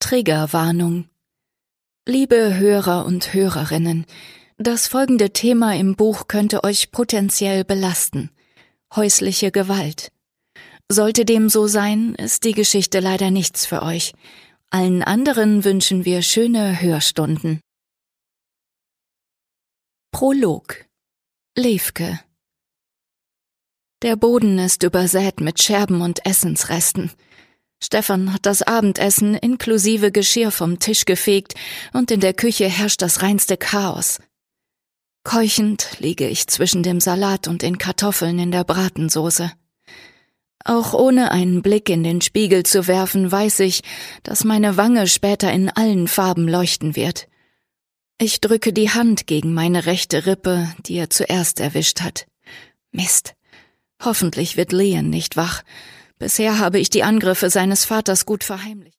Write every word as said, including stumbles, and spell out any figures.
Triggerwarnung. Liebe Hörer und Hörerinnen, das folgende Thema im Buch könnte euch potenziell belasten: häusliche Gewalt. Sollte dem so sein, ist die Geschichte leider nichts für euch. Allen anderen wünschen wir schöne Hörstunden. Prolog. Levke. Der Boden ist übersät mit Scherben und Essensresten. Stefan hat das Abendessen inklusive Geschirr vom Tisch gefegt und in der Küche herrscht das reinste Chaos. Keuchend liege ich zwischen dem Salat und den Kartoffeln in der Bratensoße. Auch ohne einen Blick in den Spiegel zu werfen, weiß ich, dass meine Wange später in allen Farben leuchten wird. Ich drücke die Hand gegen meine rechte Rippe, die er zuerst erwischt hat. Mist. Hoffentlich wird Leon nicht wach. Bisher habe ich die Angriffe seines Vaters gut verheimlicht.